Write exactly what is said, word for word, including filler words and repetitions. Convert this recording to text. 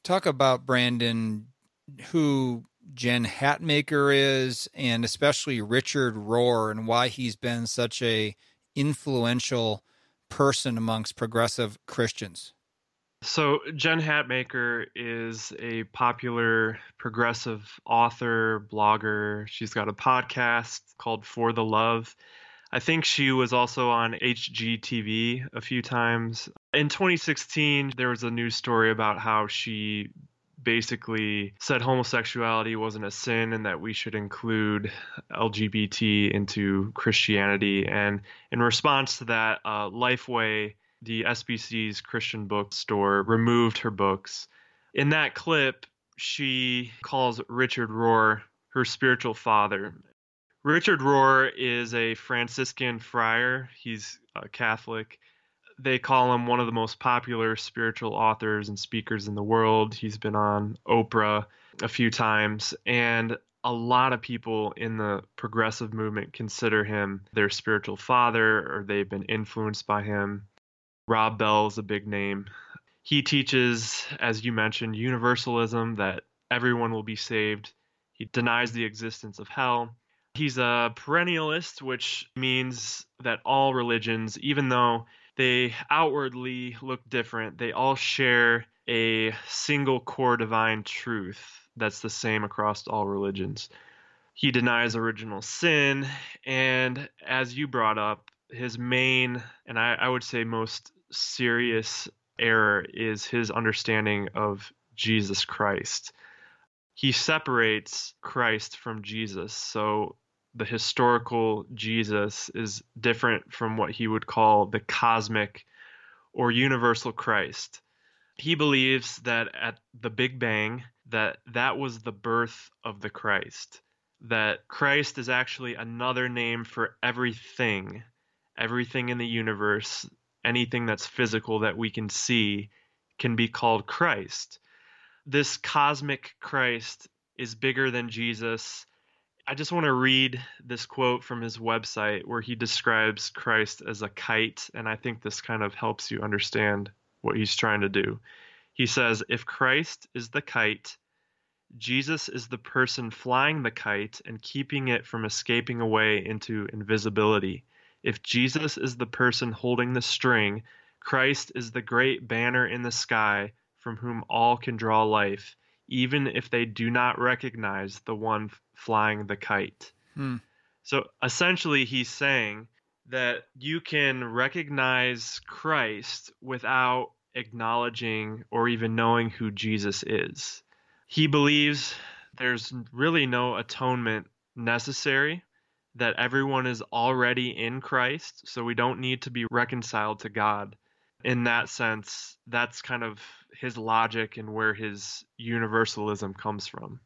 Talk about, Brandon, who Jen Hatmaker is, and especially Richard Rohr, and why he's been such a influential person amongst progressive Christians. So Jen Hatmaker is a popular progressive author, blogger. She's got a podcast called For the Love. I think she was also on H G T V a few times. In twenty sixteen, there was a news story about how she basically said homosexuality wasn't a sin and that we should include L G B T into Christianity. And in response to that, uh, Lifeway, the S B C's Christian bookstore, removed her books. In that clip, she calls Richard Rohr her spiritual father. Richard Rohr is a Franciscan friar. He's a Catholic. They call him one of the most popular spiritual authors and speakers in the world. He's been on Oprah a few times, and a lot of people in the progressive movement consider him their spiritual father, or they've been influenced by him. Rob Bell is a big name. He teaches, as you mentioned, universalism, that everyone will be saved. He denies the existence of hell. He's a perennialist, which means that all religions, even though they outwardly look different, they all share a single core divine truth that's the same across all religions. He denies original sin, and as you brought up, his main, and I, I would say most serious error is his understanding of Jesus Christ. He separates Christ from Jesus, so the historical Jesus is different from what he would call the cosmic or universal Christ. He believes that at the Big Bang, that that was the birth of the Christ, that Christ is actually another name for everything, everything in the universe, anything that's physical that we can see can be called Christ. This cosmic Christ is bigger than Jesus. I just want to read this quote from his website where he describes Christ as a kite, and I think this kind of helps you understand what he's trying to do. He says, if Christ is the kite, Jesus is the person flying the kite and keeping it from escaping away into invisibility. If Jesus is the person holding the string, Christ is the great banner in the sky from whom all can draw life, even if they do not recognize the one flying the kite. Hmm. So essentially, he's saying that you can recognize Christ without acknowledging or even knowing who Jesus is. He believes there's really no atonement necessary, that everyone is already in Christ, so we don't need to be reconciled to God. In that sense, that's kind of his logic and where his universalism comes from.